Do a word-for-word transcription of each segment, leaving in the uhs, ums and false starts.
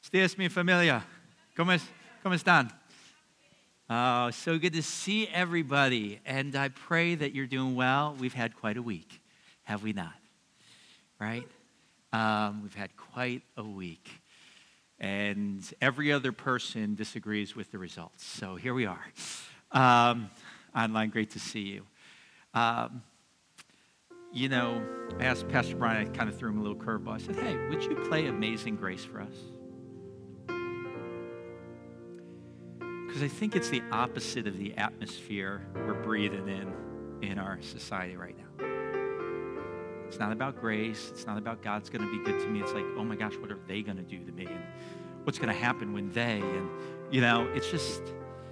Ustedes, mi familia, ¿cómo, es, ¿cómo están? Oh, so good to see everybody. And I pray that you're doing well. We've had quite a week, have we not? Right? Um, we've had quite a week. And every other person disagrees with the results. So here we are. Um, online, great to see you. Um, you know, I asked Pastor Brian, I kind of threw him a little curveball. I said, hey, would you play Amazing Grace for us? Because I think it's the opposite of the atmosphere we're breathing in in our society right now. It's not about grace. It's not about God's going to be good to me. It's like, oh my gosh, what are they going to do to me? And what's going to happen when they? And, you know, it's just...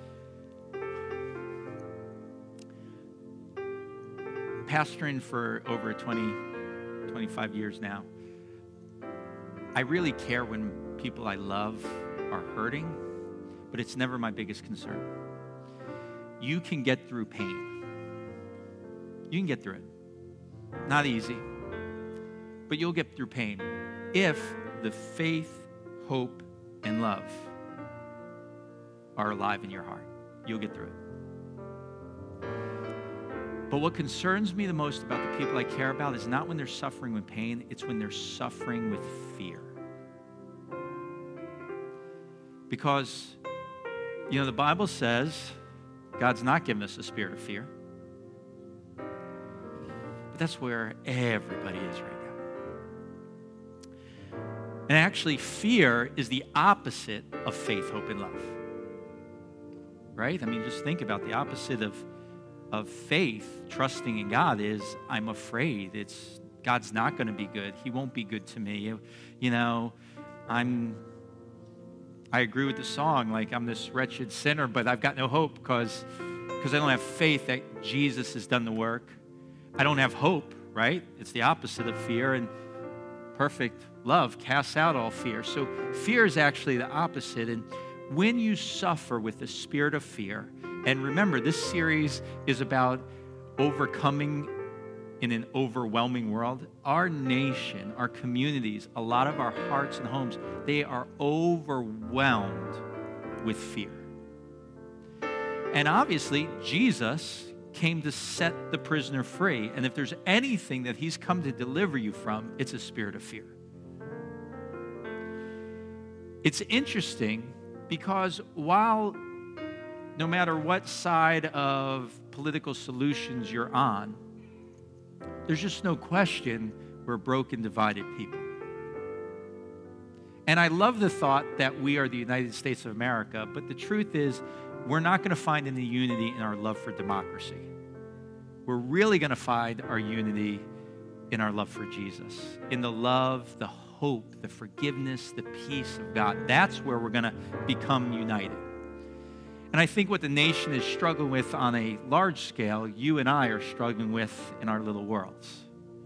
Pastoring for over twenty, twenty-five years now, I really care when people I love are hurting, but it's never my biggest concern. You can get through pain. You can get through it. Not easy, but you'll get through pain if the faith, hope, and love are alive in your heart. You'll get through it. But what concerns me the most about the people I care about is not when they're suffering with pain, it's when they're suffering with fear. Because, you know, the Bible says God's not given us a spirit of fear. But that's where everybody is right now. And actually, fear is the opposite of faith, hope, and love. Right? I mean, just think about the opposite of of faith, trusting in God, is I'm afraid. It's God's not going to be good. He won't be good to me. You know, I'm, I agree with the song, like I'm this wretched sinner, but I've got no hope because because I don't have faith that Jesus has done the work. I don't have hope, right? It's the opposite of fear, and perfect love casts out all fear. So fear is actually the opposite, and when you suffer with the spirit of fear, and remember, this series is about overcoming in an overwhelming world. Our nation, our communities, a lot of our hearts and homes, they are overwhelmed with fear. And obviously, Jesus came to set the prisoner free. And if there's anything that he's come to deliver you from, it's a spirit of fear. It's interesting because while no matter what side of political solutions you're on, there's just no question we're broken, divided people. And I love the thought that we are the United States of America, but the truth is we're not going to find any unity in our love for democracy. We're really going to find our unity in our love for Jesus, in the love, the hope, the forgiveness, the peace of God. That's where we're going to become united. And I think what the nation is struggling with on a large scale, you and I are struggling with in our little worlds.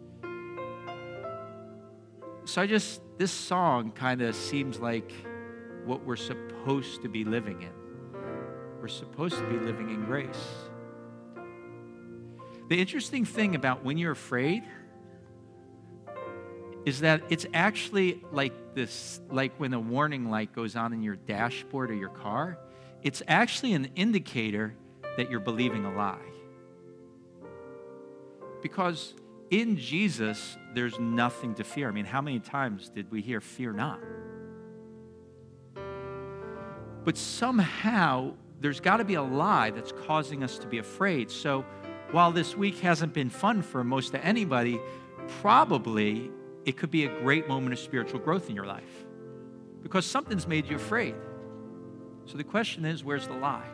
So I just, this song kind of seems like what we're supposed to be living in. We're supposed to be living in grace. The interesting thing about when you're afraid is that it's actually like this, like when a warning light goes on in your dashboard of your car. It's actually an indicator that you're believing a lie. Because in Jesus, there's nothing to fear. I mean, how many times did we hear, fear not? But somehow, there's got to be a lie that's causing us to be afraid. So while this week hasn't been fun for most of anybody, probably it could be a great moment of spiritual growth in your life. Because something's made you afraid. So the question is, where's the lie?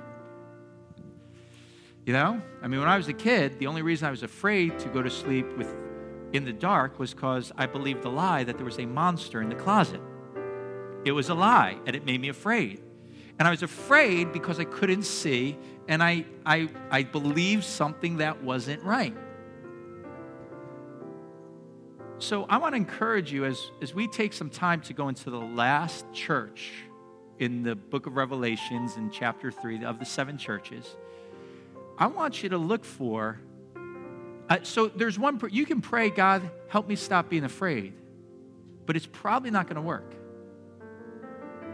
You know? I mean, when I was a kid, the only reason I was afraid to go to sleep with in the dark was because I believed the lie that there was a monster in the closet. It was a lie, and it made me afraid. And I was afraid because I couldn't see, and I, I, I believed something that wasn't right. So I want to encourage you as, as we take some time to go into the last church in the book of Revelations in chapter three of the seven churches, I want you to look for, uh, so there's one, you can pray, God, help me stop being afraid, but it's probably not going to work.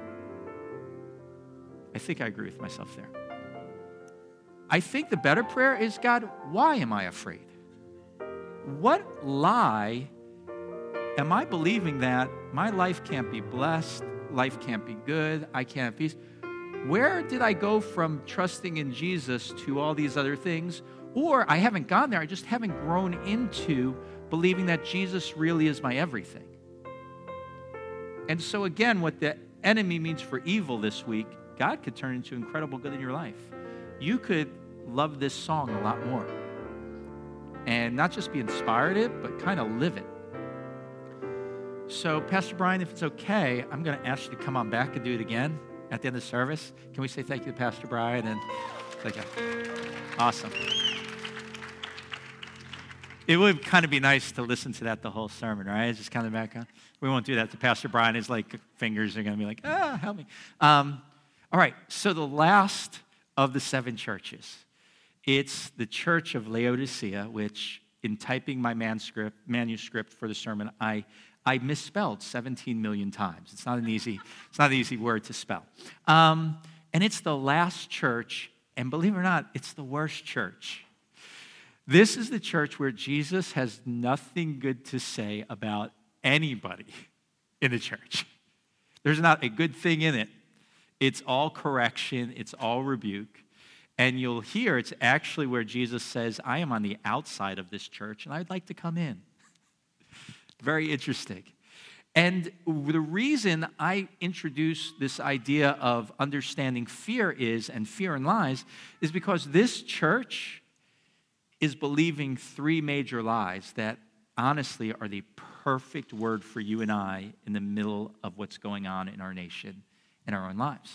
I think I agree with myself there. I think the better prayer is, God, why am I afraid? What lie am I believing that my life can't be blessed, life can't be good, I can't have peace? Where did I go from trusting in Jesus to all these other things? Or I haven't gone there, I just haven't grown into believing that Jesus really is my everything. And so again, what the enemy means for evil this week, God could turn into incredible good in your life. You could love this song a lot more. And not just be inspired it, but kind of live it. So, Pastor Brian, if it's okay, I'm going to ask you to come on back and do it again at the end of the service. Can we say thank you to Pastor Brian? And thank you. Awesome. It would kind of be nice to listen to that the whole sermon, right? Just kind of background. We won't do that to Pastor Brian. His like fingers are going to be like, ah, help me. Um, all right. So the last of the seven churches, it's the church of Laodicea, which in typing my manuscript manuscript for the sermon, I I misspelled seventeen million times. It's not an easy it's not an easy word to spell. Um, and it's the last church, and believe it or not, it's the worst church. This is the church where Jesus has nothing good to say about anybody in the church. There's not a good thing in it. It's all correction. It's all rebuke. And you'll hear it's actually where Jesus says, I am on the outside of this church, and I'd like to come in. Very interesting. And the reason I introduce this idea of understanding fear is, and fear and lies, is because this church is believing three major lies that honestly are the perfect word for you and I in the middle of what's going on in our nation and our own lives.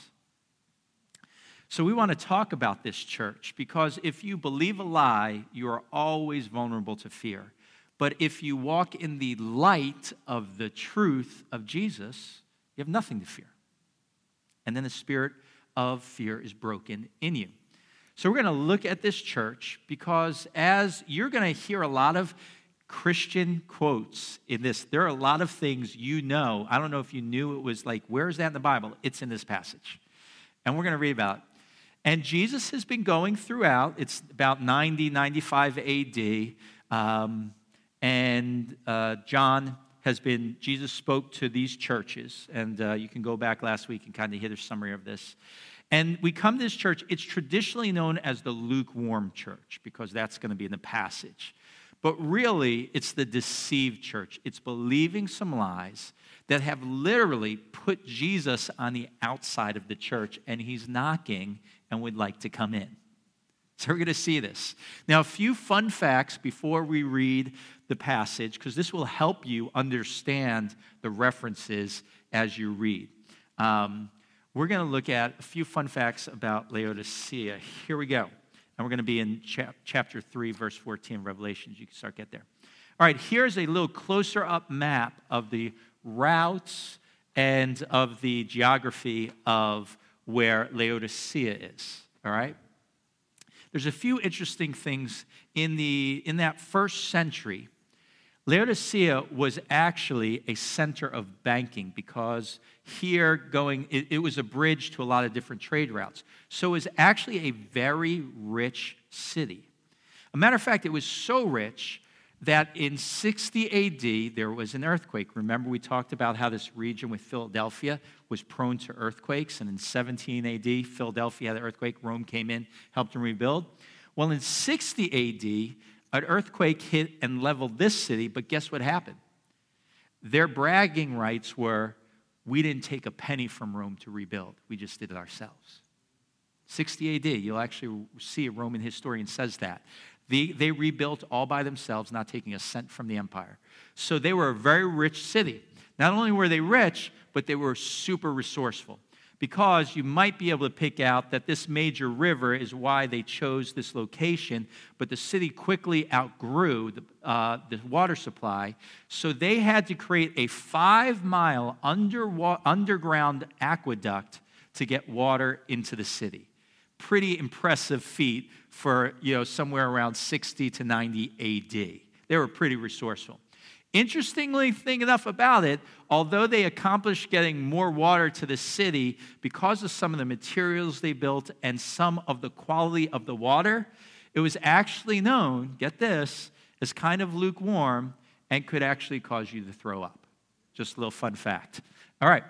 So we want to talk about this church because if you believe a lie, you are always vulnerable to fear. But if you walk in the light of the truth of Jesus, you have nothing to fear. And then the spirit of fear is broken in you. So we're going to look at this church because as you're going to hear a lot of Christian quotes in this, there are a lot of things you know. I don't know if you knew it was like, where is that in the Bible? It's in this passage. And we're going to read about it. And Jesus has been going throughout. It's about ninety, ninety-five A D. Um, and uh, John has been, Jesus spoke to these churches. And uh, you can go back last week and kind of hear the summary of this. And we come to this church, it's traditionally known as the lukewarm church because that's going to be in the passage. But really, it's the deceived church. It's believing some lies that have literally put Jesus on the outside of the church, and he's knocking and would like to come in. So we're going to see this. Now, a few fun facts before we read the passage, because this will help you understand the references as you read. Um, We're going to look at a few fun facts about Laodicea. Here we go. And we're going to be in chap- chapter three, verse fourteen of Revelations. You can start get there. All right, here's a little closer up map of the routes and of the geography of where Laodicea is. All right? There's a few interesting things in the in that first century. Laodicea was actually a center of banking because here going, it, it was a bridge to a lot of different trade routes. So it was actually a very rich city. A matter of fact, it was so rich that in sixty A D, there was an earthquake. Remember, we talked about how this region with Philadelphia was prone to earthquakes. And in seventeen A D, Philadelphia had an earthquake. Rome came in, helped them rebuild. Well, in sixty A D, an earthquake hit and leveled this city, but guess what happened? Their bragging rights were, we didn't take a penny from Rome to rebuild. We just did it ourselves. sixty A D, you'll actually see a Roman historian says that. They, they rebuilt all by themselves, not taking a cent from the empire. So they were a very rich city. Not only were they rich, but they were super resourceful. Because you might be able to pick out that this major river is why they chose this location, but the city quickly outgrew the, uh, the water supply, so they had to create a five-mile under, underground aqueduct to get water into the city. Pretty impressive feat for, you know, somewhere around sixty to ninety A D. They were pretty resourceful. Interestingly, thing enough about it, although they accomplished getting more water to the city because of some of the materials they built and some of the quality of the water, it was actually known, get this, as kind of lukewarm and could actually cause you to throw up. Just a little fun fact. All right.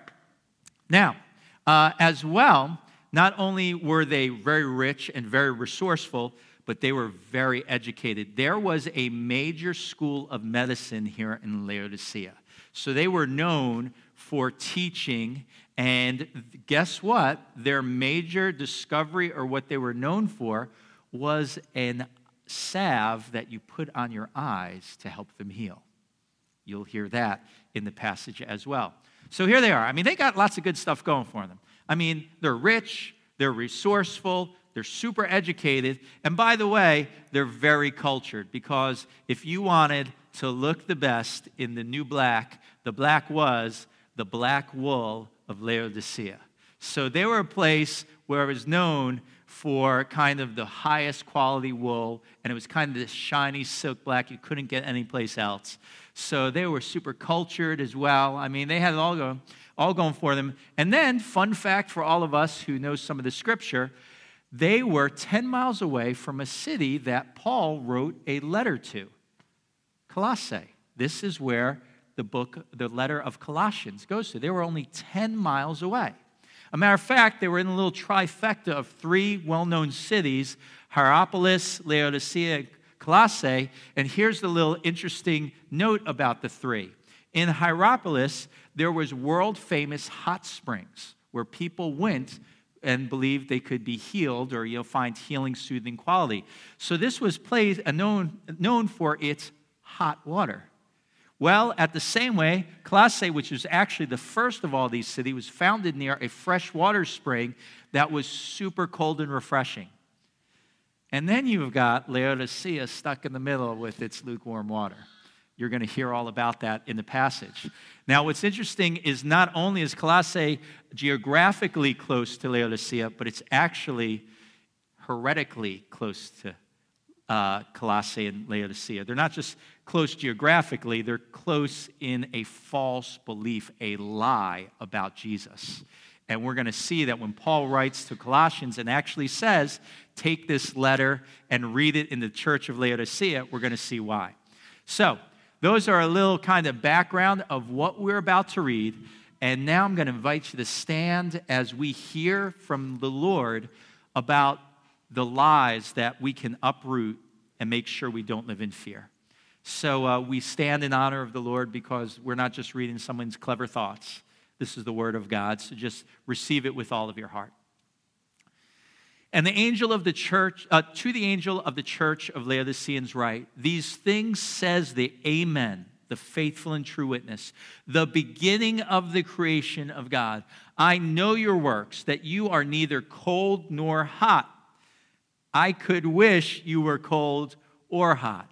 Now, uh, as well, not only were they very rich and very resourceful, but they were very educated. There was a major school of medicine here in Laodicea. So they were known for teaching, and guess what? Their major discovery, or what they were known for, was an salve that you put on your eyes to help them heal. You'll hear that in the passage as well. So here they are. I mean, they got lots of good stuff going for them. I mean, they're rich, they're resourceful, they're super educated, and by the way, they're very cultured, because if you wanted to look the best in the new black, the black was the black wool of Laodicea. So they were a place where it was known for kind of the highest quality wool, and it was kind of this shiny silk black you couldn't get anyplace else. So they were super cultured as well. I mean, they had it all going, all going for them. And then, fun fact for all of us who know some of the scripture, they were ten miles away from a city that Paul wrote a letter to, Colossae. This is where the book, the letter of Colossians goes to. They were only ten miles away. A matter of fact, they were in a little trifecta of three well-known cities, Hierapolis, Laodicea, Colossae. And here's the little interesting note about the three. In Hierapolis, there was world-famous hot springs where people went and believed they could be healed, or you'll find healing, soothing quality. So this was place, uh, known, known for its hot water. Well, at the same way, Colossae, which was actually the first of all these cities, was founded near a fresh water spring that was super cold and refreshing. And then you've got Laodicea stuck in the middle with its lukewarm water. You're going to hear all about that in the passage. Now, what's interesting is not only is Colossae geographically close to Laodicea, but it's actually heretically close to uh, Colossae and Laodicea. They're not just close geographically, they're close in a false belief, a lie about Jesus. And we're going to see that when Paul writes to Colossians and actually says, take this letter and read it in the church of Laodicea, we're going to see why. So, those are a little kind of background of what we're about to read. And now I'm going to invite you to stand as we hear from the Lord about the lies that we can uproot and make sure we don't live in fear. So uh, we stand in honor of the Lord, because we're not just reading someone's clever thoughts. This is the word of God, so just receive it with all of your heart. And the angel of the church, uh, to the angel of the church of Laodiceans write, these things says the Amen, the faithful and true witness, the beginning of the creation of God. I know your works, that you are neither cold nor hot. I could wish you were cold or hot.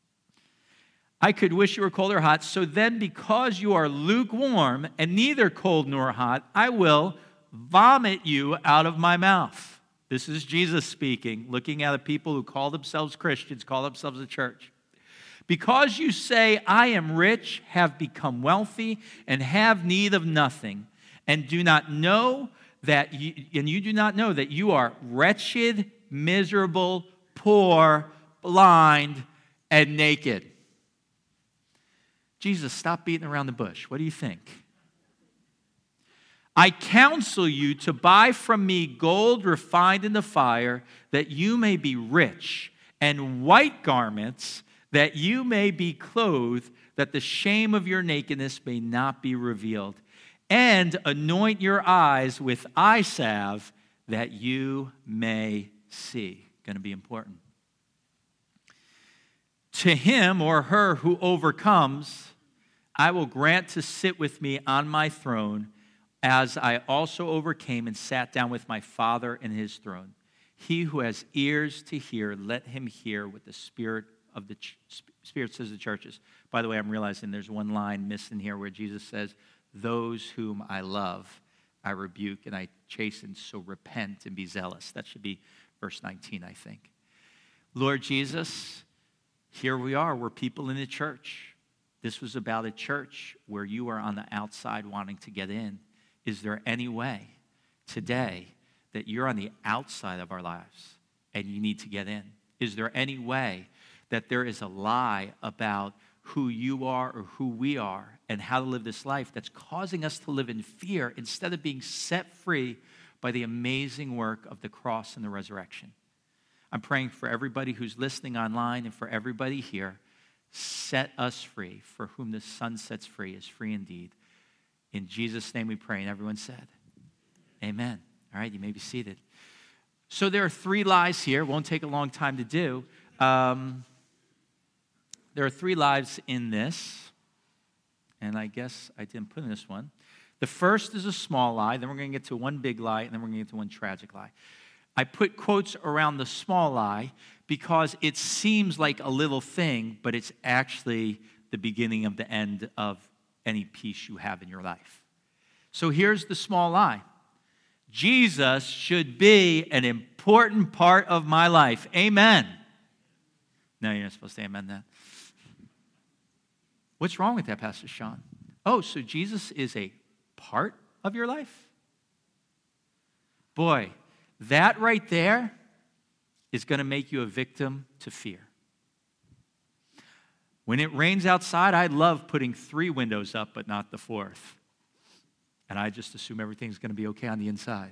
I could wish you were cold or hot. So then, because you are lukewarm and neither cold nor hot, I will vomit you out of my mouth. This is Jesus speaking, looking at the people who call themselves Christians, call themselves a church. Because you say, I am rich, have become wealthy, and have need of nothing, and do not know that you, and you do not know that you are wretched, miserable, poor, blind, and naked. Jesus, stop beating around the bush. What do you think? I counsel you to buy from me gold refined in the fire, that you may be rich, and white garments, that you may be clothed, that the shame of your nakedness may not be revealed. And anoint your eyes with eye salve, that you may see. Going to be important. To him or her who overcomes, I will grant to sit with me on my throne, as I also overcame and sat down with my Father in his throne. He who has ears to hear, let him hear what the Spirit of the ch- Spirit says to the churches. By the way, I'm realizing there's one line missing here where Jesus says, those whom I love, I rebuke and I chasten, so repent and be zealous. That should be verse nineteen, I think. Lord Jesus, here we are. We're people in the church. This was about a church where you are on the outside wanting to get in. Is there any way today that you're on the outside of our lives and you need to get in? Is there any way that there is a lie about who you are or who we are and how to live this life that's causing us to live in fear instead of being set free by the amazing work of the cross and the resurrection? I'm praying for everybody who's listening online and for everybody here. Set us free. For whom the Son sets free is free indeed. In Jesus' name we pray. And everyone said, amen. All right, you may be seated. So there are three lies here. Won't take a long time to do. Um, there are three lies in this. And I guess I didn't put in this one. The first is a small lie. Then we're going to get to one big lie. And then we're going to get to one tragic lie. I put quotes around the small lie because it seems like a little thing, but it's actually the beginning of the end of any peace you have in your life. So here's the small lie. Jesus should be an important part of my life. Amen. No, you're not supposed to amen that. What's wrong with that, Pastor Sean? Oh, so Jesus is a part of your life? Boy, that right there is going to make you a victim to fear. When it rains outside, I love putting three windows up, but not the fourth. And I just assume everything's going to be okay on the inside.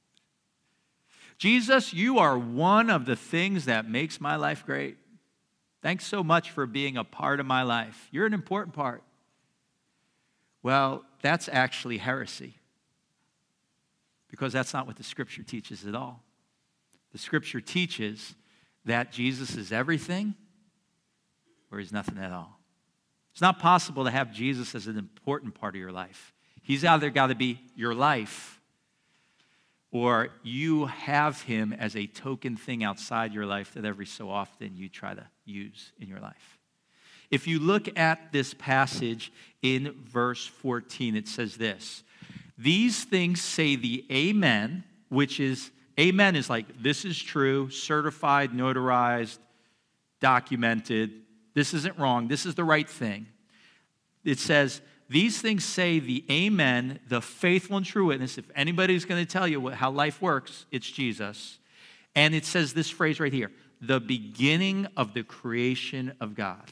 Jesus, you are one of the things that makes my life great. Thanks so much for being a part of my life. You're an important part. Well, that's actually heresy. Because that's not what the Scripture teaches at all. The Scripture teaches that Jesus is everything or he's nothing at all. It's not possible to have Jesus as an important part of your life. He's either got to be your life or you have him as a token thing outside your life that every so often you try to use in your life. If you look at this passage in verse fourteen, it says this. These things say the amen, which is, amen is like, this is true, certified, notarized, documented. This isn't wrong. This is the right thing. It says, these things say the amen, the faithful and true witness. If anybody's going to tell you what, how life works, it's Jesus. And it says this phrase right here, the beginning of the creation of God.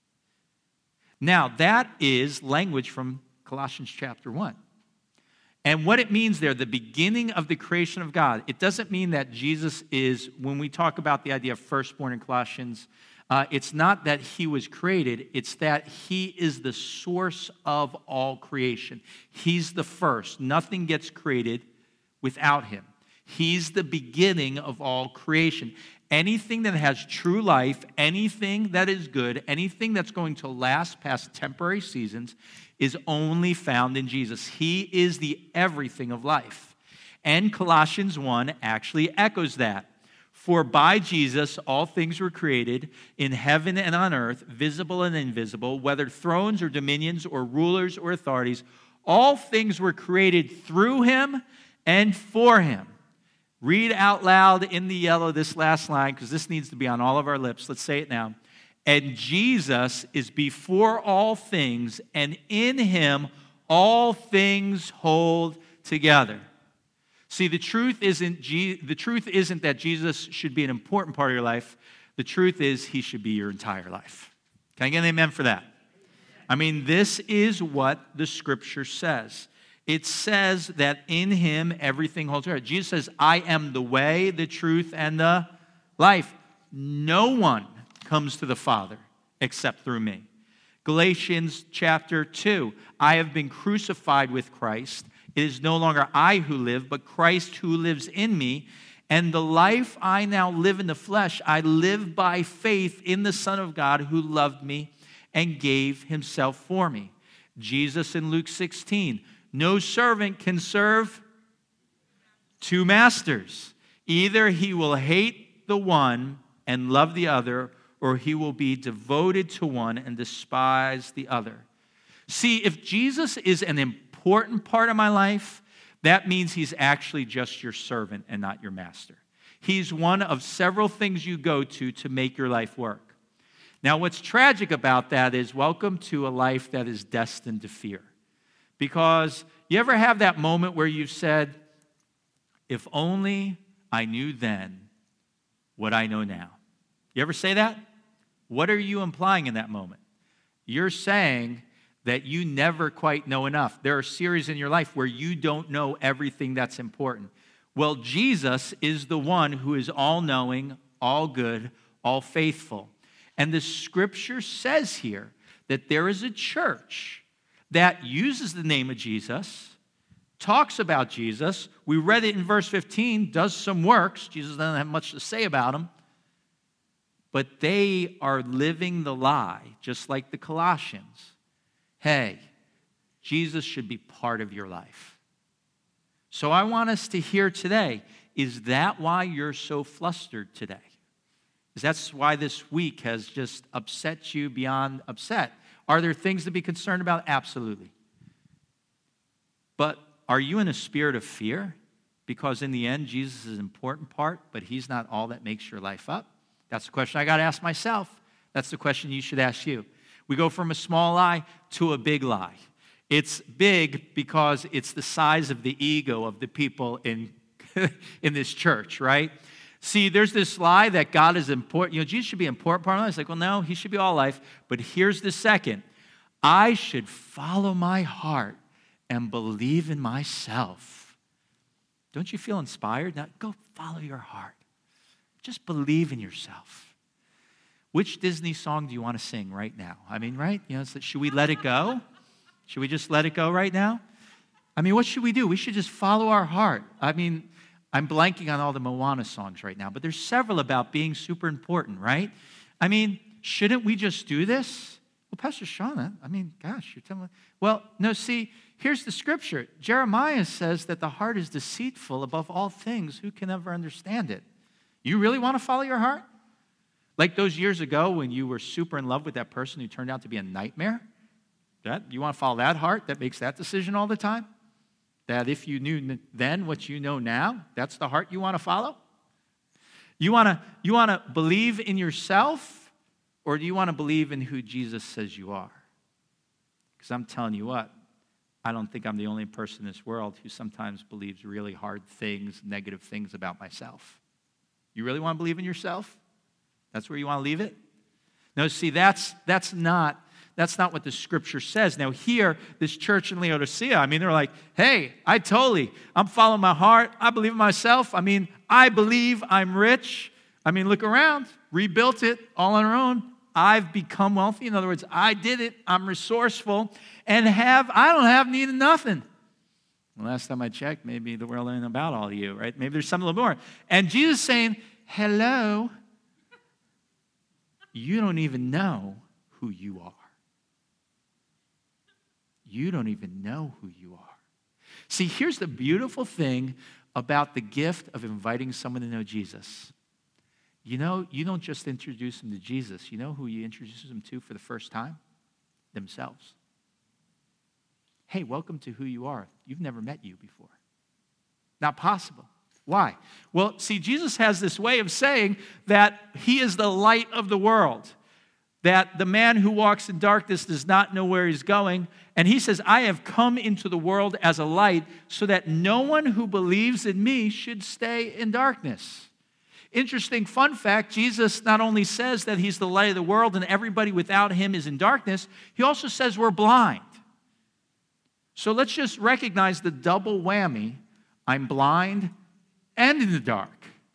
Now, that is language from Colossians chapter one. And what it means there, the beginning of the creation of God, it doesn't mean that Jesus is, when we talk about the idea of firstborn in Colossians, uh, it's not that he was created, it's that he is the source of all creation. He's the first. Nothing gets created without him. He's the beginning of all creation. Anything that has true life, anything that is good, anything that's going to last past temporary seasons is only found in Jesus. He is the everything of life. And Colossians one actually echoes that. For by Jesus all things were created in heaven and on earth, visible and invisible, whether thrones or dominions or rulers or authorities, all things were created through him and for him. Read out loud in the yellow this last line, because this needs to be on all of our lips. Let's say it now. And Jesus is before all things, and in him all things hold together. See, the truth isn't Je- the truth isn't that Jesus should be an important part of your life. The truth is he should be your entire life. Can I get an amen for that? I mean, this is what the Scripture says. It says that in him everything holds together. Jesus says, I am the way, the truth, and the life. No one comes to the Father except through me. Galatians chapter two, I have been crucified with Christ. It is no longer I who live, but Christ who lives in me. And the life I now live in the flesh, I live by faith in the Son of God who loved me and gave himself for me. Jesus in Luke sixteen, no servant can serve two masters. Either he will hate the one and love the other, or he will be devoted to one and despise the other. See, if Jesus is an important part of my life, that means he's actually just your servant and not your master. He's one of several things you go to to make your life work. Now, what's tragic about that is welcome to a life that is destined to fear. Because you ever have that moment where you've said, if only I knew then what I know now? You ever say that? What are you implying in that moment? You're saying that you never quite know enough. There are series in your life where you don't know everything that's important. Well, Jesus is the one who is all-knowing, all-good, all-faithful. And the scripture says here that there is a church that uses the name of Jesus, talks about Jesus. We read it in verse fifteen, does some works. Jesus doesn't have much to say about them. But they are living the lie, just like the Colossians. Hey, Jesus should be part of your life. So I want us to hear today, is that why you're so flustered today? Is that why this week has just upset you beyond upset? Are there things to be concerned about? Absolutely. But are you in a spirit of fear? Because in the end, Jesus is an important part, but he's not all that makes your life up. That's the question I got to ask myself. That's the question you should ask you. We go from a small lie to a big lie. It's big because it's the size of the ego of the people in, in this church, right? See, there's this lie that God is important. You know, Jesus should be an important part of life. It's like, well, no, he should be all life. But here's the second. I should follow my heart and believe in myself. Don't you feel inspired? Now, go follow your heart. Just believe in yourself. Which Disney song do you want to sing right now? I mean, right? You know, so should we let it go? Should we just let it go right now? I mean, what should we do? We should just follow our heart. I mean, I'm blanking on all the Moana songs right now, but there's several about being super important, right? I mean, shouldn't we just do this? Well, Pastor Shauna, I mean, gosh, you're telling me. Well, no, see, here's the scripture. Jeremiah says that the heart is deceitful above all things. Who can ever understand it? You really want to follow your heart? Like those years ago when you were super in love with that person who turned out to be a nightmare? That, you want to follow that heart that makes that decision all the time? That if you knew then what you know now, that's the heart you want to follow? You want to, you want to believe in yourself, or do you want to believe in who Jesus says you are? Because I'm telling you what, I don't think I'm the only person in this world who sometimes believes really hard things, negative things about myself. You really want to believe in yourself? That's where you want to leave it? No, see, that's that's not that's not what the scripture says. Now here, this church in Laodicea, I mean, they're like, hey, I totally, I'm following my heart. I believe in myself. I mean, I believe I'm rich. I mean, look around. Rebuilt it all on our own. I've become wealthy. In other words, I did it. I'm resourceful. And have I don't have need of nothing. Well, last time I checked, maybe the world ain't about all of you, right? Maybe there's something a little more. And Jesus saying, hello, you don't even know who you are. You don't even know who you are. See, here's the beautiful thing about the gift of inviting someone to know Jesus. You know, you don't just introduce them to Jesus. You know who you introduce them to for the first time? Themselves. Hey, welcome to who you are. You've never met you before. Not possible. Why? Well, see, Jesus has this way of saying that he is the light of the world, that the man who walks in darkness does not know where he's going. And he says, I have come into the world as a light so that no one who believes in me should stay in darkness. Interesting fun fact, Jesus not only says that he's the light of the world and everybody without him is in darkness, he also says we're blind. So let's just recognize the double whammy. I'm blind and in the dark.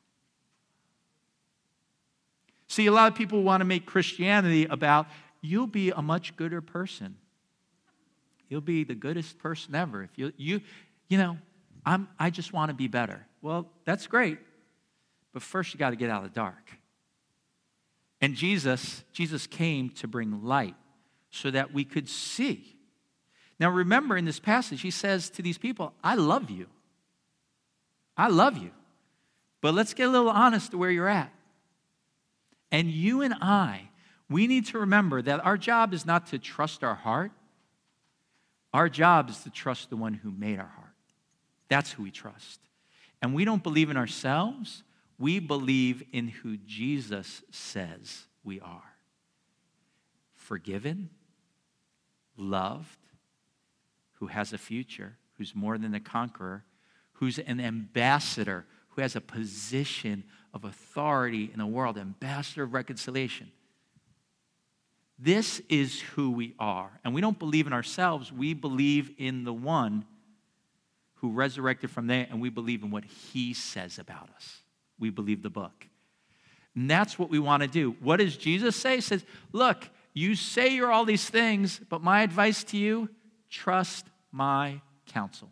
See, a lot of people want to make Christianity about you'll be a much gooder person. You'll be the goodest person ever. If you, you, you know, I'm, I just want to be better. Well, that's great, but first you got to get out of the dark. And Jesus, Jesus came to bring light so that we could see. Now remember in this passage, he says to these people, I love you. I love you. But let's get a little honest to where you're at. And you and I, we need to remember that our job is not to trust our heart. Our job is to trust the one who made our heart. That's who we trust. And we don't believe in ourselves. We believe in who Jesus says we are. forgiven, loved, who has a future, who's more than a conqueror, who's an ambassador, who has a position of authority in the world, ambassador of reconciliation. This is who we are. And we don't believe in ourselves. We believe in the one who resurrected from there, and we believe in what he says about us. We believe the book. And that's what we want to do. What does Jesus say? He says, look, you say you're all these things, but my advice to you, trust my counsel.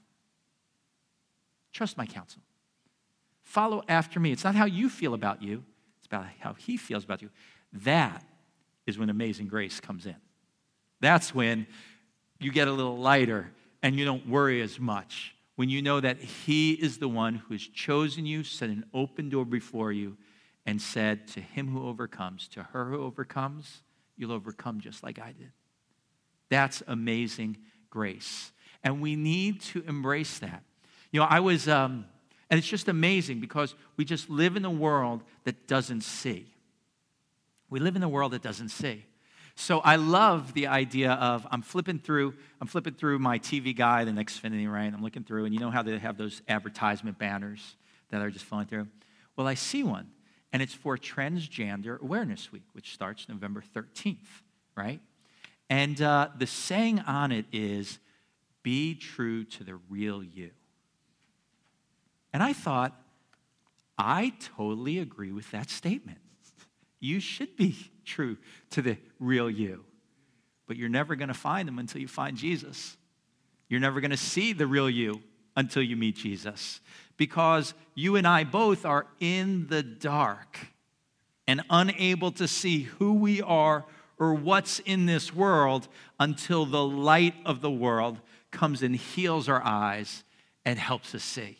Trust my counsel. Follow after me. It's not how you feel about you. It's about how he feels about you. That is when amazing grace comes in. That's when you get a little lighter and you don't worry as much. When you know that he is the one who has chosen you, set an open door before you, and said, to him who overcomes, to her who overcomes, you'll overcome just like I did. That's amazing grace. And we need to embrace that. You know, I was, um, and it's just amazing because we just live in a world that doesn't see. We live in a world that doesn't see. So I love the idea of, I'm flipping through, I'm flipping through my T V guide in Xfinity, right? I'm looking through, and you know how they have those advertisement banners that are just flowing through? Well, I see one, and it's for Transgender Awareness Week, which starts November thirteenth, right? And uh, the saying on it is, be true to the real you. And I thought, I totally agree with that statement. You should be true to the real you. But you're never going to find them until you find Jesus. You're never going to see the real you until you meet Jesus. Because you and I both are in the dark and unable to see who we are or what's in this world until the light of the world comes and heals our eyes and helps us see.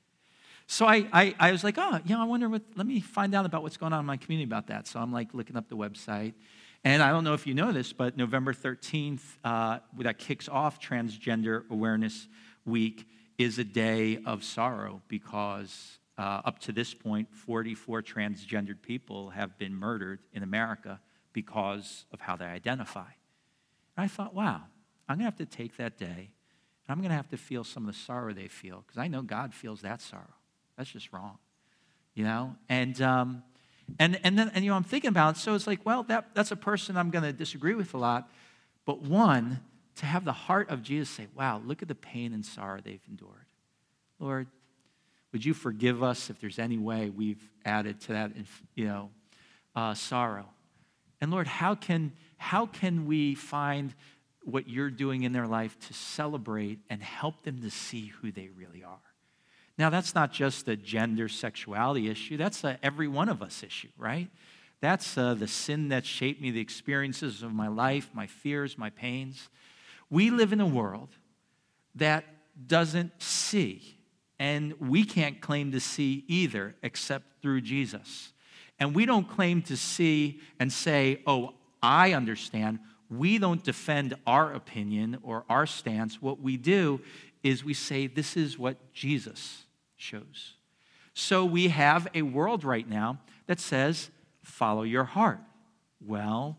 So I, I, I was like, oh, you know, I wonder what, let me find out about what's going on in my community about that. So I'm like looking up the website. And I don't know if you know this, but November thirteenth, uh, that kicks off Transgender Awareness Week, is a day of sorrow because uh, up to this point, forty-four transgendered people have been murdered in America because of how they identify. And I thought, wow, I'm going to have to take that day, and I'm going to have to feel some of the sorrow they feel, because I know God feels that sorrow. That's just wrong, you know? And um, and and then, and, you know, I'm thinking about it, so it's like, well, that that's a person I'm going to disagree with a lot, but one, to have the heart of Jesus say, wow, look at the pain and sorrow they've endured. Lord, would you forgive us if there's any way we've added to that, you know, uh, sorrow? And Lord, how can how can we find what you're doing in their life to celebrate and help them to see who they really are? Now, that's not just a gender sexuality issue. That's a every one of us issue, right? That's uh, the sin that shaped me, the experiences of my life, my fears, my pains. We live in a world that doesn't see, and we can't claim to see either except through Jesus. And we don't claim to see and say, oh, I understand. We don't defend our opinion or our stance. What we do is we say, this is what Jesus shows. So we have a world right now that says, follow your heart. Well,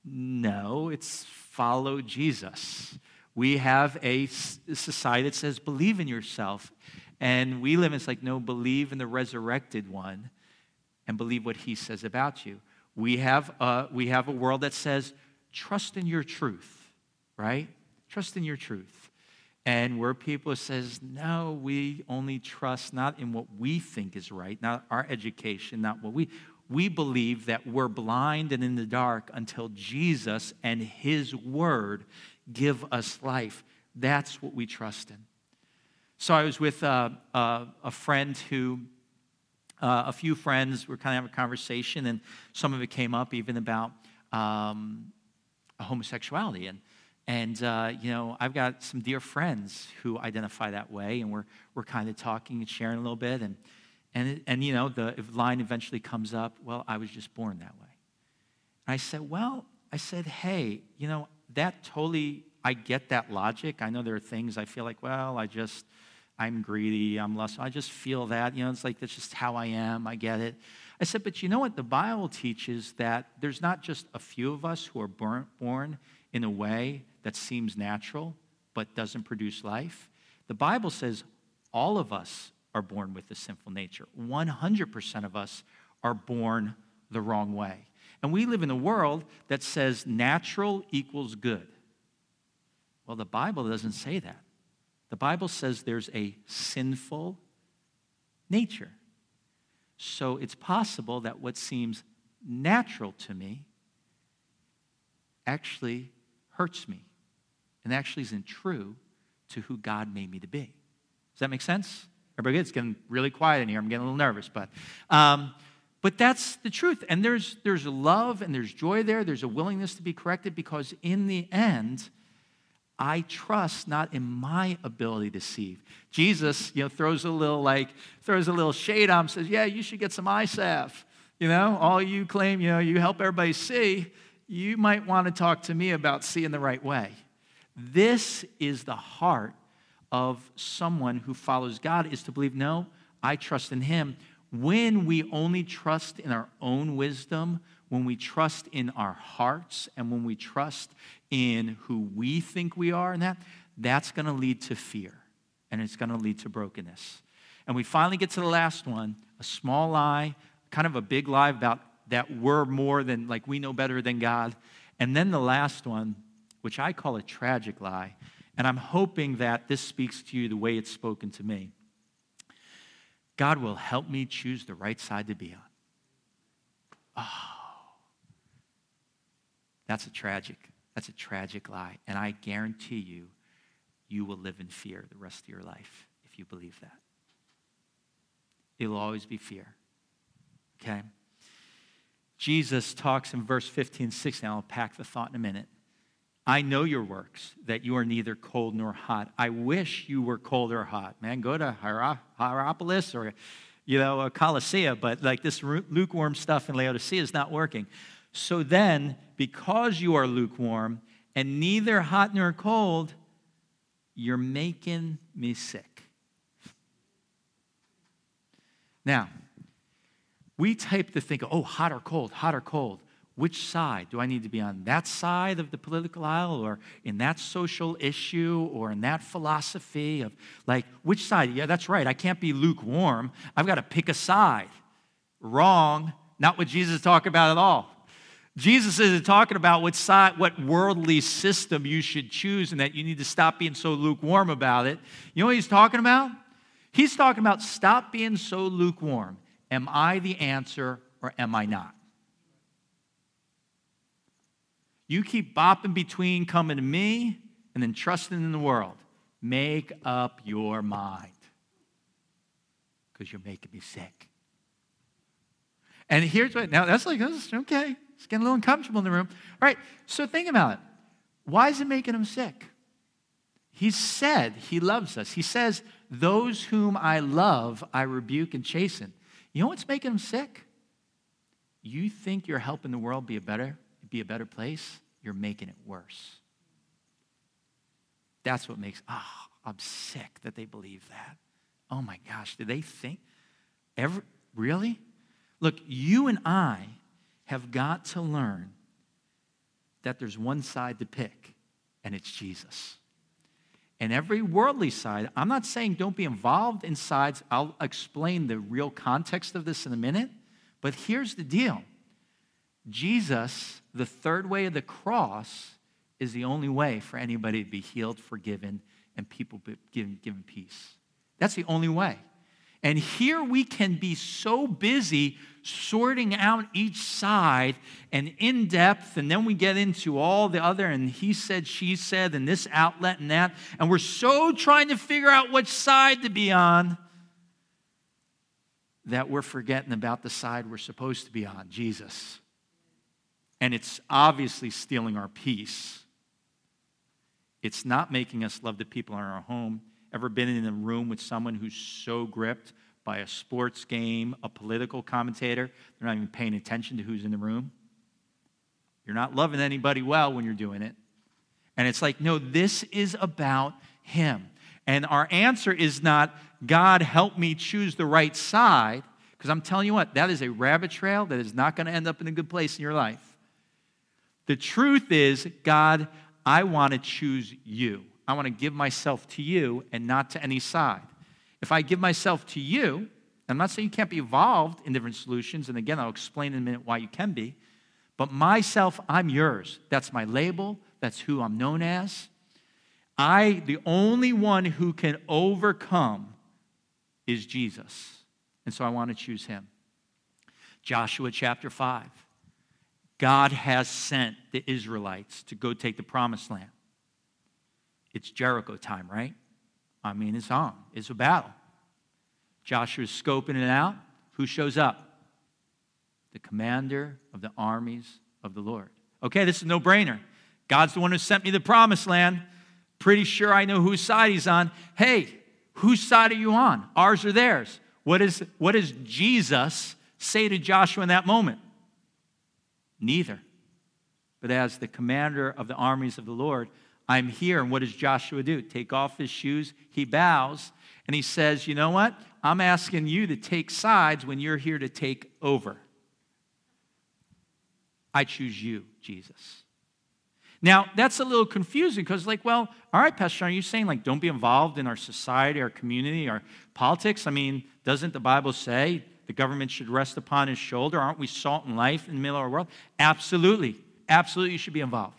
no, it's follow Jesus. We have a society that says, believe in yourself. And we live in, it's like, no, believe in the resurrected one and believe what he says about you. We have a, we have a world that says, trust in your truth, right? Trust in your truth. And where people says, no, we only trust not in what we think is right, not our education, not what we, we believe that we're blind and in the dark until Jesus and his word give us life. That's what we trust in. So I was with uh, uh, a friend who, uh, a few friends, were kind of having a conversation, and some of it came up even about um, homosexuality. And And, uh, you know, I've got some dear friends who identify that way, and we're we're kind of talking and sharing a little bit. And, and, and you know, the line eventually comes up, well, I was just born that way. And I said, well, I said, hey, you know, that totally, I get that logic. I know there are things I feel like, well, I just, I'm greedy, I'm lustful. I just feel that. You know, it's like, that's just how I am. I get it. I said, but you know what? The Bible teaches that there's not just a few of us who are born, born in a way that seems natural but doesn't produce life. The Bible says all of us are born with a sinful nature. one hundred percent of us are born the wrong way. And we live in a world that says natural equals good. Well, the Bible doesn't say that. The Bible says there's a sinful nature. So it's possible that what seems natural to me actually hurts me and actually isn't true to who God made me to be. Does that make sense? Everybody good? It's getting really quiet in here. I'm getting a little nervous, but um, but that's the truth. And there's there's love and there's joy there. There's a willingness to be corrected because in the end, I trust not in my ability to deceive. Jesus, you know, throws a little like throws a little shade on him, says, "Yeah, you should get some eye salve. You know, all you claim, you know, you help everybody see. You might want to talk to me about seeing the right way." This is the heart of someone who follows God, is to believe, no, I trust in him. When we only trust in our own wisdom, when we trust in our hearts, and when we trust in who we think we are and that, that's going to lead to fear, and it's going to lead to brokenness. And we finally get to the last one, a small lie, kind of a big lie about that we're more than, like we know better than God. And then the last one, which I call a tragic lie, and I'm hoping that this speaks to you the way it's spoken to me. God will help me choose the right side to be on. Oh, that's a tragic, that's a tragic lie. And I guarantee you, you will live in fear the rest of your life if you believe that. It'll always be fear, okay? Jesus talks in verse fifteen, sixteen, I'll pack the thought in a minute. I know your works, that you are neither cold nor hot. I wish you were cold or hot. Man, go to Hierapolis or, you know, a Colossia, but like this lukewarm stuff in Laodicea is not working. So then, because you are lukewarm and neither hot nor cold, you're making me sick. Now, we type to think, oh, hot or cold, hot or cold. Which side? Do I need to be on that side of the political aisle or in that social issue or in that philosophy of like, which side? Yeah, that's right. I can't be lukewarm. I've got to pick a side. Wrong. Not what Jesus is talking about at all. Jesus isn't talking about what side, what worldly system you should choose and that you need to stop being so lukewarm about it. You know what he's talking about? He's talking about stop being so lukewarm. Am I the answer or am I not? You keep bopping between coming to me and then trusting in the world. Make up your mind because you're making me sick. And here's what, now that's like, that's okay. It's getting a little uncomfortable in the room. All right, so think about it. Why is it making him sick? He said he loves us. He says, those whom I love, I rebuke and chasten. You know what's making him sick? You think you're helping the world be a better be a better place, you're making it worse. That's what makes, ah, oh, I'm sick that they believe that. Oh my gosh, do they think? Ever, really? Look, you and I have got to learn that there's one side to pick, and it's Jesus. And every worldly side, I'm not saying don't be involved in sides. I'll explain the real context of this in a minute, but here's the deal. Jesus, the third way of the cross, is the only way for anybody to be healed, forgiven, and people be given, given peace. That's the only way. And here we can be so busy sorting out each side and in depth, and then we get into all the other, and he said, she said, and this outlet and that, and we're so trying to figure out which side to be on that we're forgetting about the side we're supposed to be on, Jesus. And it's obviously stealing our peace. It's not making us love the people in our home. Ever been in a room with someone who's so gripped by a sports game, a political commentator, they're not even paying attention to who's in the room? You're not loving anybody well when you're doing it. And it's like, no, this is about him. And our answer is not, God, help me choose the right side, because I'm telling you what, that is a rabbit trail that is not going to end up in a good place in your life. The truth is, God, I want to choose you. I want to give myself to you and not to any side. If I give myself to you, I'm not saying you can't be involved in different solutions, and again, I'll explain in a minute why you can be, but myself, I'm yours. That's my label. That's who I'm known as. I, the only one who can overcome is Jesus. And so I want to choose him. Joshua chapter five. God has sent the Israelites to go take the promised land. It's Jericho time, right? I mean, it's on. It's a battle. Joshua's scoping it out. Who shows up? The commander of the armies of the Lord. Okay, this is a no-brainer. God's the one who sent me the promised land. Pretty sure I know whose side he's on. Hey, whose side are you on? Ours or theirs? What is, what does Jesus say to Joshua in that moment? Neither. But as the commander of the armies of the Lord, I'm here. And what does Joshua do? Take off his shoes. He bows. And he says, you know what? I'm asking you to take sides when you're here to take over. I choose you, Jesus. Now, that's a little confusing because, like, well, all right, Pastor John, are you saying, like, don't be involved in our society, our community, our politics? I mean, doesn't the Bible say the government should rest upon his shoulder? Aren't we salt and life in the middle of our world? Absolutely. Absolutely, you should be involved.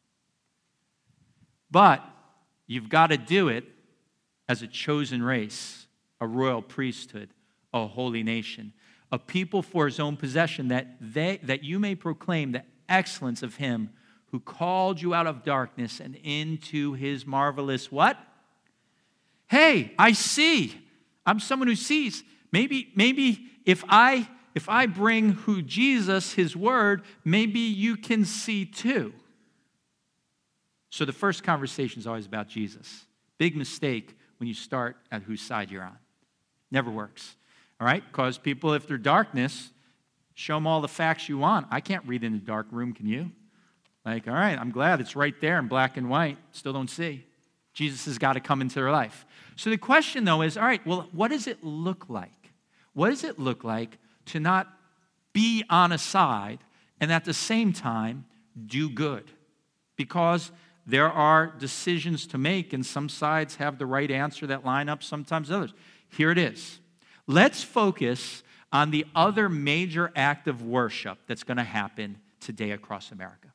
But you've got to do it as a chosen race, a royal priesthood, a holy nation, a people for his own possession, that they that you may proclaim the excellence of him who called you out of darkness and into his marvelous what? Hey, I see. I'm someone who sees. Maybe, maybe if I if I bring who Jesus, his word, maybe you can see too. So the first conversation is always about Jesus. Big mistake when you start at whose side you're on. Never works. All right? Because people, if they're darkness, show them all the facts you want. I can't read in a dark room, can you? Like, all right, I'm glad it's right there in black and white. Still don't see. Jesus has got to come into their life. So the question, though, is, all right, well, what does it look like? What does it look like to not be on a side and at the same time do good? Because there are decisions to make, and some sides have the right answer that line up, sometimes others. Here it is. Let's focus on the other major act of worship that's going to happen today across America.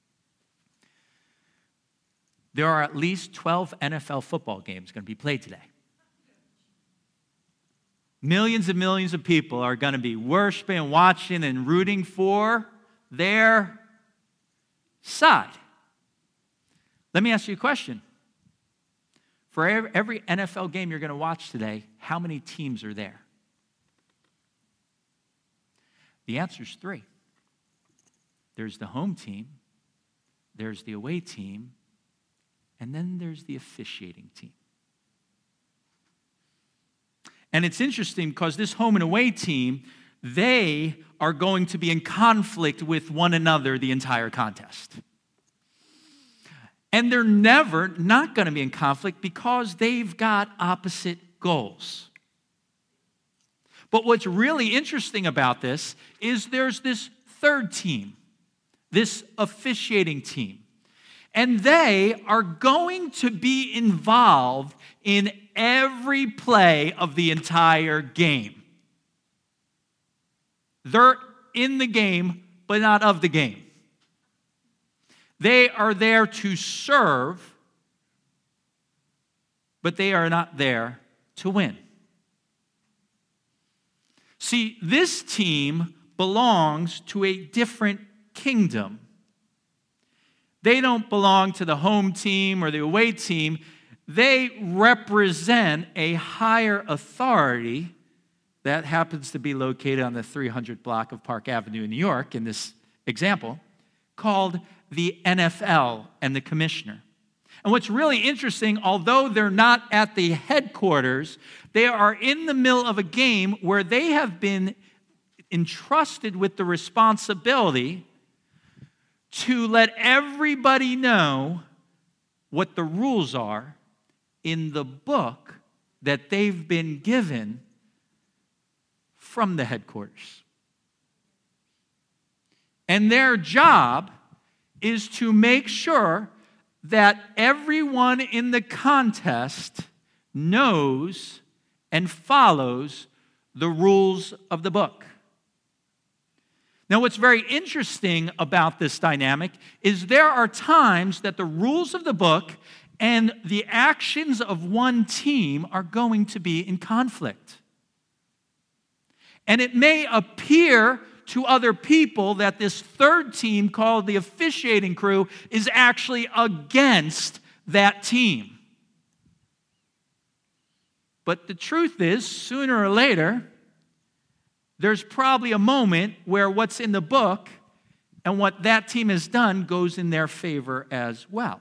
There are at least twelve N F L football games going to be played today. Millions and millions of people are going to be worshiping, watching, and rooting for their side. Let me ask you a question. For every N F L game you're going to watch today, how many teams are there? The answer is three. There's the home team, there's the away team, and then there's the officiating team. And it's interesting because this home and away team, they are going to be in conflict with one another the entire contest. And they're never not going to be in conflict because they've got opposite goals. But what's really interesting about this is there's this third team, this officiating team. And they are going to be involved in every play of the entire game. They're in the game, but not of the game. They are there to serve, but they are not there to win. See, this team belongs to a different kingdom. They don't belong to the home team or the away team. They represent a higher authority that happens to be located on the three hundred block of Park Avenue in New York, in this example, called the N F L and the commissioner. And what's really interesting, although they're not at the headquarters, they are in the middle of a game where they have been entrusted with the responsibility to let everybody know what the rules are in the book that they've been given from the headquarters. And their job is to make sure that everyone in the contest knows and follows the rules of the book. Now, what's very interesting about this dynamic is there are times that the rules of the book and the actions of one team are going to be in conflict. And it may appear to other people that this third team, called the officiating crew, is actually against that team. But the truth is, sooner or later, there's probably a moment where what's in the book and what that team has done goes in their favor as well.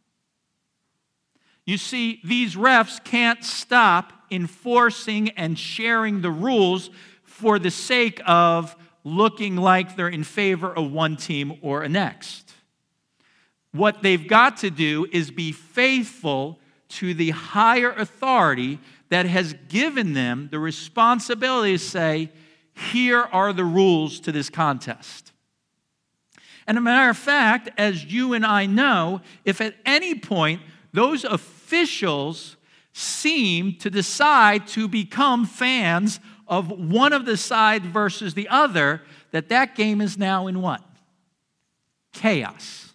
You see, these refs can't stop enforcing and sharing the rules for the sake of looking like they're in favor of one team or a next. What they've got to do is be faithful to the higher authority that has given them the responsibility to say, here are the rules to this contest. And a matter of fact, as you and I know, if at any point those officials seem to decide to become fans of one of the side versus the other, that that game is now in what? Chaos.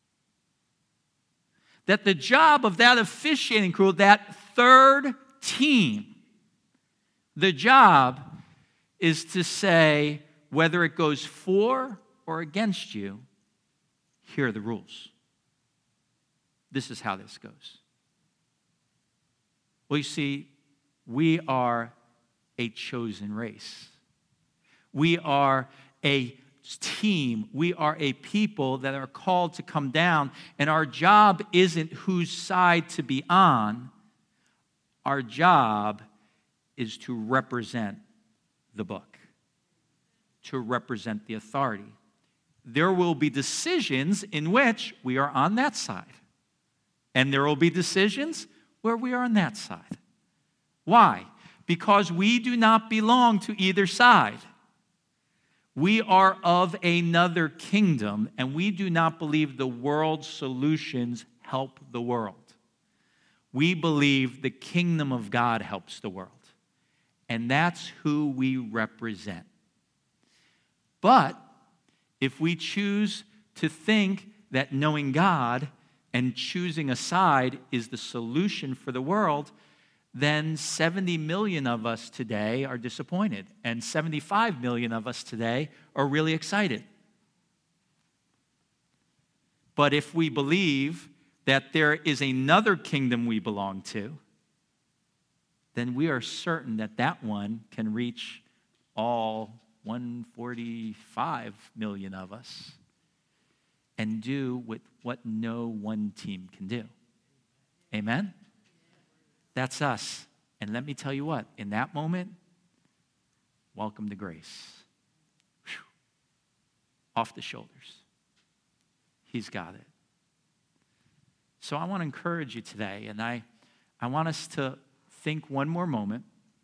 That the job of that officiating crew, that third team, the job is to say whether it goes for or against you, here are the rules. This is how this goes. Well, you see, we are a chosen race. We are a team. We are a people that are called to come down, and our job isn't whose side to be on. Our job is to represent the book, to represent the authority. There will be decisions in which we are on that side, and there will be decisions where we are on that side. Why? Because we do not belong to either side. We are of another kingdom, and we do not believe the world's solutions help the world. We believe the kingdom of God helps the world. And that's who we represent. But if we choose to think that knowing God and choosing a side is the solution for the world, then seventy million of us today are disappointed, and seventy-five million of us today are really excited. But if we believe that there is another kingdom we belong to, then we are certain that that one can reach all one hundred forty-five million of us and do with what no one team can do. Amen? That's us. And let me tell you what, in that moment, welcome to grace. Whew. Off the shoulders. He's got it. So I want to encourage you today, and I, I want us to think one more moment.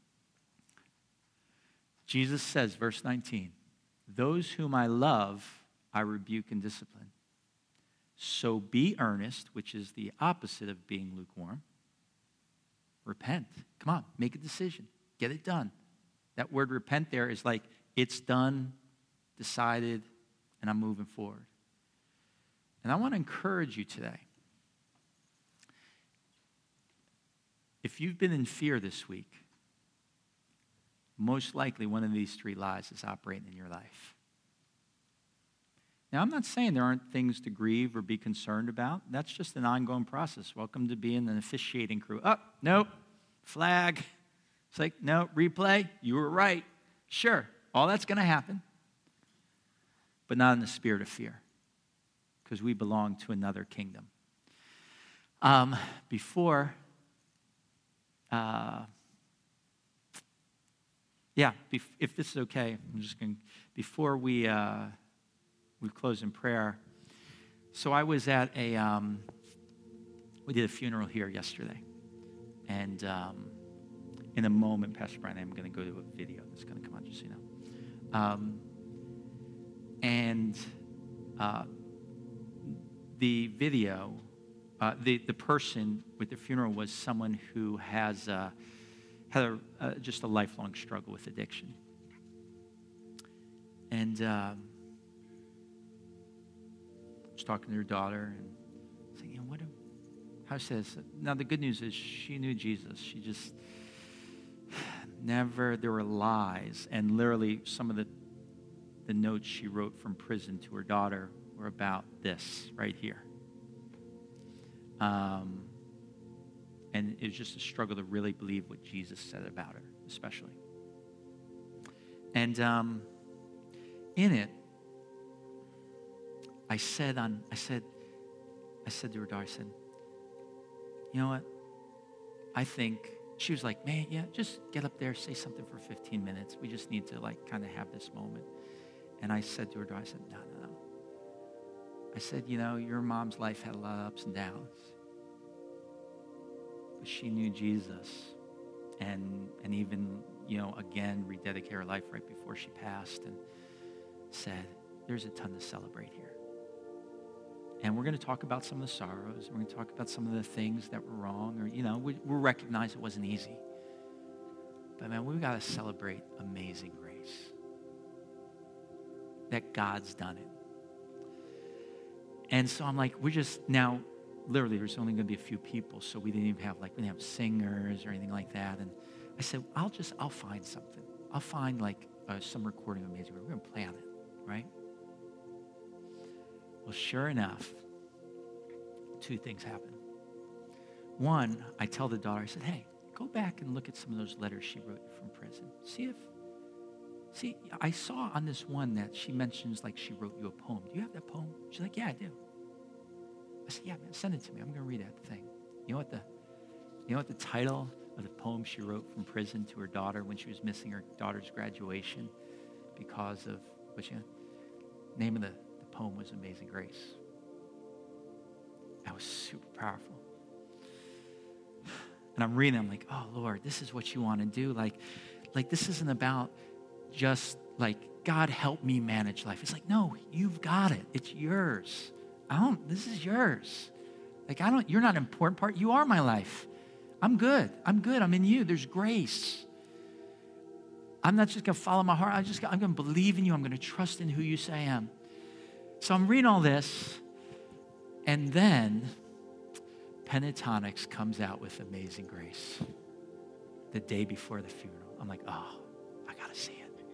Jesus says, verse nineteen, those whom I love, I rebuke and discipline. So be earnest, which is the opposite of being lukewarm. Repent. Come on, make a decision. Get it done. That word repent there is like, it's done, decided, and I'm moving forward. And I want to encourage you today. If you've been in fear this week, most likely one of these three lies is operating in your life. Now, I'm not saying there aren't things to grieve or be concerned about. That's just an ongoing process. Welcome to being an officiating crew. Oh, nope, flag. It's like, no, replay, you were right. Sure, all that's going to happen, but not in the spirit of fear, because we belong to another kingdom. Um, before... Uh, yeah, if this is okay, I'm just going to, before we uh, we close in prayer. So I was at a, um, we did a funeral here yesterday. And um, in a moment, Pastor Brian, I'm going to go to a video that's going to come on, just so you know. Um, and uh, the video, uh, the, the person with the funeral was someone who has uh, had a, uh, just a lifelong struggle with addiction. And uh, I was talking to her daughter and saying, you know, what, how she says, now the good news is she knew Jesus. She just never, there were lies. And literally some of the, the notes she wrote from prison to her daughter were about this right here. Um, and it was just a struggle to really believe what Jesus said about her, especially. And um, in it, I said on, I said, I said to her daughter, I said, you know what? I think, she was like, man, yeah, just get up there, say something for fifteen minutes. We just need to like kind of have this moment. And I said to her daughter, I said, no, no, no. I said, you know, your mom's life had a lot of ups and downs. But she knew Jesus. And, and even, you know, again, rededicated her life right before she passed and said, there's a ton to celebrate here. And we're going to talk about some of the sorrows. We're going to talk about some of the things that were wrong. Or, you know, we, we'll recognize it wasn't easy. But, man, we've got to celebrate amazing grace. That God's done it. And so I'm like, we're just, now, literally, there's only going to be a few people. So we didn't even have, like, we didn't have singers or anything like that. And I said, I'll just, I'll find something. I'll find, like, uh, some recording of Amazing Grace. We're going to plan it, right? Well, sure enough, two things happen. One, I tell the daughter, I said, hey, go back and look at some of those letters she wrote from prison. See if, see, I saw on this one that she mentions like she wrote you a poem. Do you have that poem? She's like, yeah, I do. I said, yeah, man, send it to me. I'm going to read that thing. You know what the, you know what the title of the poem she wrote from prison to her daughter when she was missing her daughter's graduation because of, what's the name of the, poem was Amazing Grace. That was super powerful. And I'm reading, I'm like, oh Lord, this is what you want to do. Like, like this isn't about just like, God help me manage life. It's like, no, you've got it. It's yours. I don't, this is yours. Like, I don't, you're not an important part. You are my life. I'm good. I'm good. I'm in you. There's grace. I'm not just going to follow my heart. I just, I'm going to believe in you. I'm going to trust in who you say I am. So I'm reading all this, and then Pentatonics comes out with Amazing Grace the day before the funeral. I'm like, oh, I got to see it.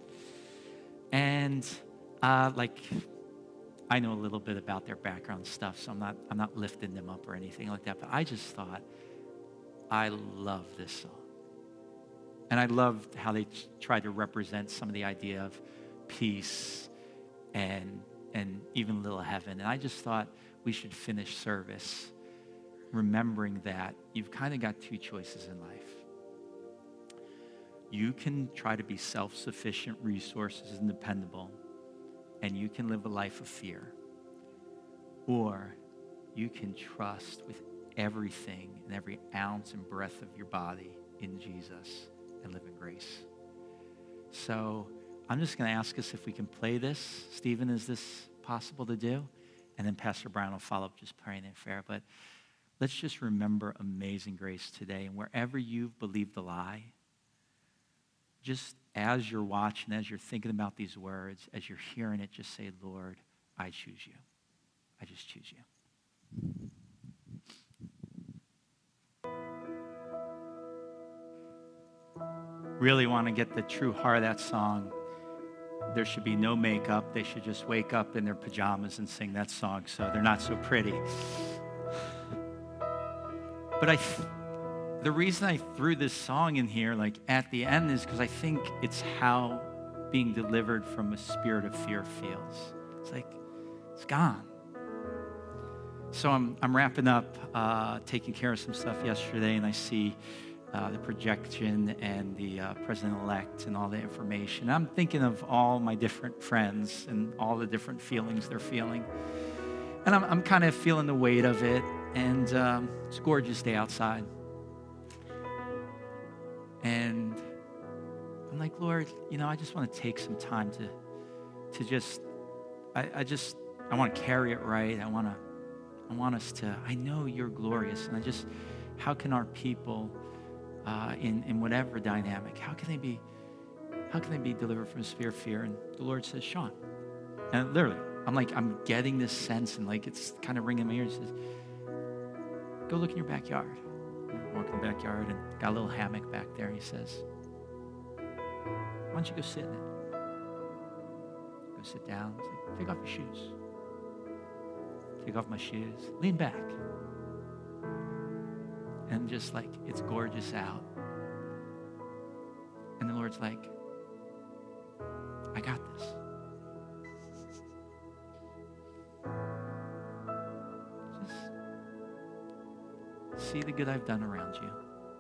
And uh, like, I know a little bit about their background stuff, so I'm not, I'm not lifting them up or anything like that, but I just thought, I love this song. And I loved how they tried to represent some of the idea of peace and and even little heaven. And I just thought we should finish service remembering that you've kind of got two choices in life. You can try to be self-sufficient, resources, and dependable, and you can live a life of fear. Or you can trust with everything and every ounce and breath of your body in Jesus and live in grace. So I'm just going to ask us if we can play this. Stephen, is this possible to do? And then Pastor Brian will follow up just praying in prayer. But let's just remember Amazing Grace today. And wherever you've believed the lie, just as you're watching, as you're thinking about these words, as you're hearing it, just say, Lord, I choose you. I just choose you. Really want to get the true heart of that song. There should be no makeup. They should just wake up in their pajamas and sing that song, so they're not so pretty. But I, th- the reason I threw this song in here, like at the end, is because I think it's how being delivered from a spirit of fear feels. It's like, it's gone. So I'm I'm wrapping up, uh, taking care of some stuff yesterday, and I see uh, the projection and the uh, president-elect and all the information. I'm thinking of all my different friends and all the different feelings they're feeling. And I'm, I'm kind of feeling the weight of it, and um, it's a gorgeous day outside. And I'm like, Lord, you know, I just want to take some time to, to just, I, I just, I want to carry it right. I want to, I want us to, I know you're glorious. And I just, how can our people uh, in, in whatever dynamic, how can they be, how can they be delivered from the spirit of fear? And the Lord says, Sean. And literally, I'm like, I'm getting this sense and like, it's kind of ringing in my ears. He says, go look in your backyard. I walk in the backyard and got a little hammock back there. He says, why don't you go sit in it? Go sit down. He's like, take off your shoes. Take off my shoes. Lean back. And just like, it's gorgeous out. And the Lord's like, I got this. Just see the good I've done around you.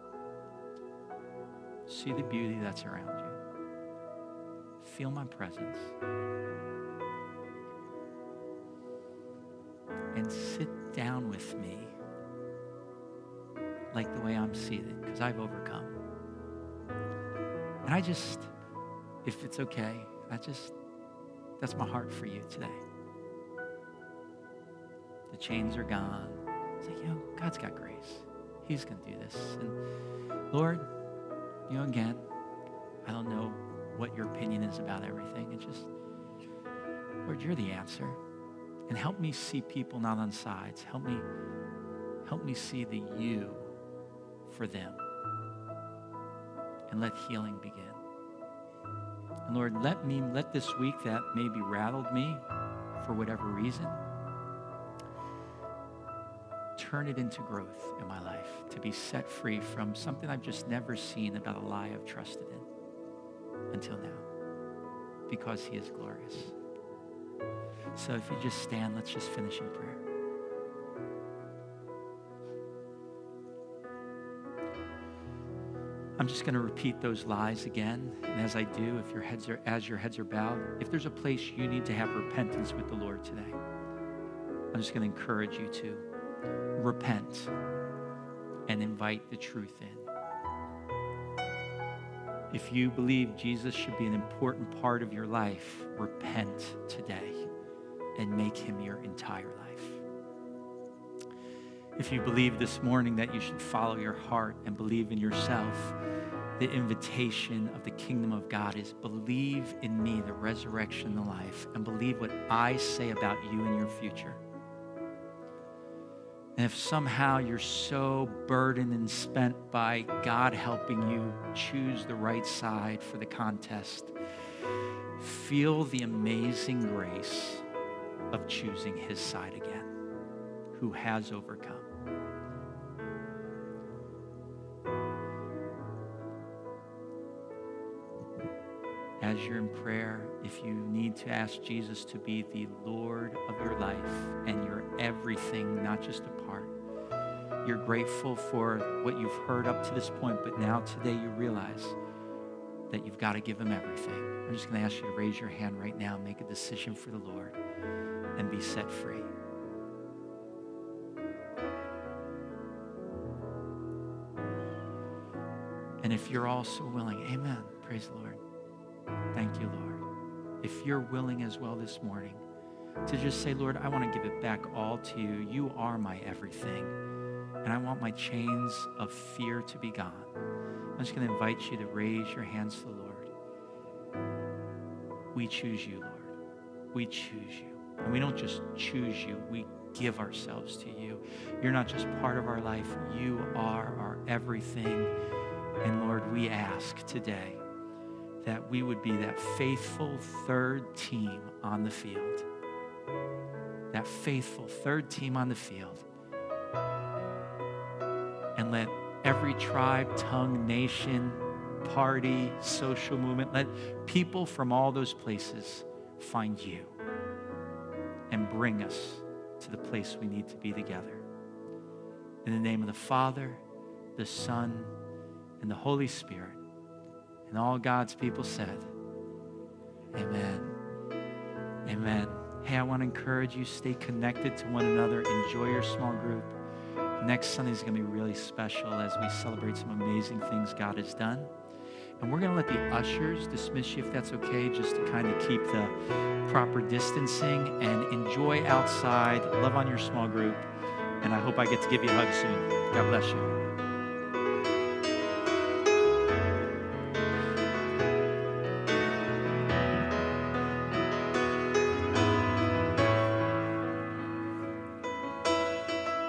See the beauty that's around you. Feel my presence. And sit down with me like the way I'm seated, because I've overcome. And I just, if it's okay, I just, that's my heart for you today. The chains are gone. It's like, you know, God's got grace. He's going to do this. And Lord, you know, again, I don't know what your opinion is about everything. It's just, Lord, you're the answer. And help me see people not on sides. Help me, help me see the you for them. And let healing begin. And Lord, let me, let this week that maybe rattled me for whatever reason, turn it into growth in my life, to be set free from something I've just never seen about a lie I've trusted in until now, because he is glorious. So if you just stand, let's just finish in prayer. I'm just going to repeat those lies again. And as I do, if your heads are, as your heads are bowed, if there's a place you need to have repentance with the Lord today, I'm just going to encourage you to repent and invite the truth in. If you believe Jesus should be an important part of your life, repent today and make him your entire life. If you believe this morning that you should follow your heart and believe in yourself, the invitation of the kingdom of God is believe in me, the resurrection and the life, and believe what I say about you and your future. And if somehow you're so burdened and spent by God helping you choose the right side for the contest, feel the amazing grace of choosing his side again, who has overcome. As you're in prayer, if you need to ask Jesus to be the Lord of your life and your everything, not just a part, you're grateful for what you've heard up to this point, but now today you realize that you've got to give him everything. I'm just going to ask you to raise your hand right now and make a decision for the Lord and be set free. And if you're also willing, amen, praise the Lord. Thank you, Lord. If you're willing as well this morning to just say, Lord, I want to give it back all to you. You are my everything. And I want my chains of fear to be gone. I'm just going to invite you to raise your hands to the Lord. We choose you, Lord. We choose you. And we don't just choose you. We give ourselves to you. You're not just part of our life. You are our everything. And Lord, we ask today that we would be that faithful third team on the field. That faithful third team on the field. And let every tribe, tongue, nation, party, social movement, let people from all those places find you and bring us to the place we need to be together. In the name of the Father, the Son, and the Holy Spirit. And all God's people said, amen. Amen. Hey, I want to encourage you, stay connected to one another. Enjoy your small group. Next Sunday is going to be really special as we celebrate some amazing things God has done. And we're going to let the ushers dismiss you, if that's okay, just to kind of keep the proper distancing and enjoy outside. Love on your small group. And I hope I get to give you a hug soon. God bless you.